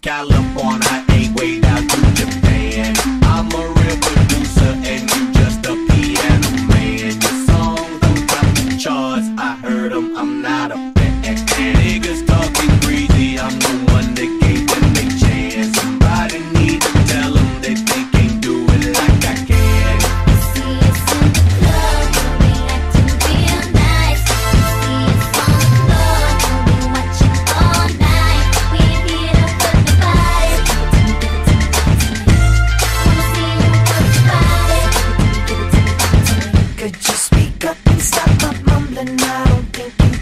California, ain't way down to Japan. I'm a real producer and you just a piano man. Your songs don't drop the charts, I heard them, I'm not a fan. Niggas talking greasy, I'm the one that gave them a chance. Somebody need to tell them that they can't do it like I can. See us in the club, we'll be acting real nice. See us on the floor, we'll be watching all night. We ain't here to put the vibe. Wanna see you put the vibe. Could you speak up and stop my mumbling? I don't think you